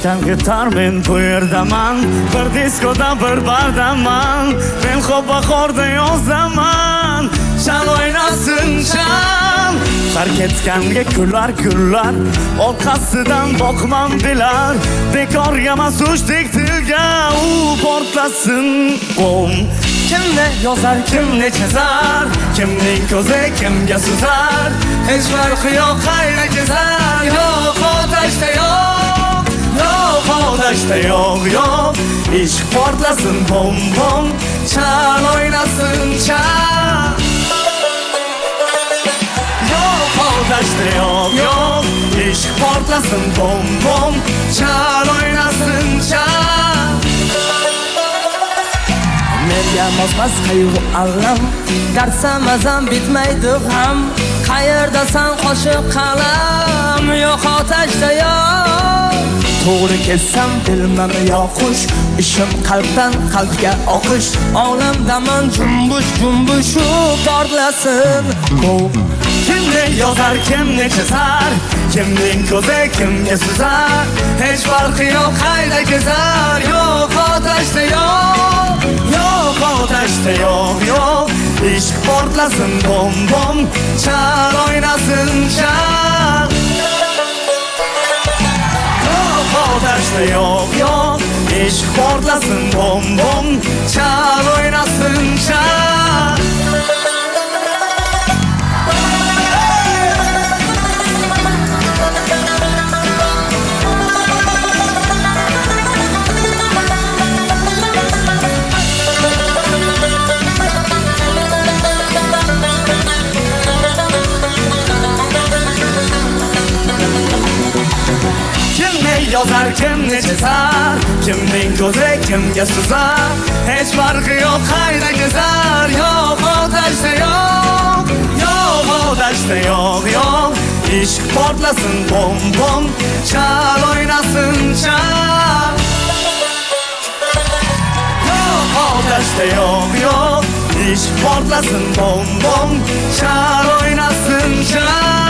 Changitar men bu yerdaman, bir diskoda bir bardaman. Men xo'p bahorda yozaman, chan o'ynasin chan. Har ketganga kular gullar, orqasidan boqmam dilar. Bekor emas ushdik tilga, u portlasin bom. Kimni yozar, kimni chizar, kimning ko'zi kimga suzar. Hech farqi yo'q, qayda kezar, yo'q otashda yo'q, yo'q otashda yo'q, yo'q. Ishq portlasin bom bom, chan o'ynasin chan. Yo'q otashda yo'q, yo'q. Ishq portlasin bom bom, chan o'ynasin chan. Menga mosmas qayg'u allam, darsam azam bitmaydi ham. Qayerdasan qo'shiq qalam, yo'q otashda yo'q. To'g'ri kelsam bilmam yo'qush, ishim qalbdan qalbga oqish. Olamdaman jumbush jumbush portlasin bom. Kimni yozar, kimni chizar, kimning ko'zi kimga suzar. Hech farqi yo'q, qayda kezar, yo'q otashda yo'q, yo'q otashda yo'q, yo'q. Ishq portlasin bom bom, chan o'ynasin chan. Yo'q otashda yo'q, yo'q. Ishq portlasin bom bom, chan o'ynasin chan. Yozar, kimni chizar, kimning ko'zi kimga suzar. Hech farqi yo'q, qayda kezar, yo'q otashda yo'q, yo'q otashda yo'q, yo'q. Ishq portlasin bom bom, chan o'ynasin chan. Yo'q otashda yo'q, yo'q. Ishq portlasin bom bom, chan o'ynasin chan.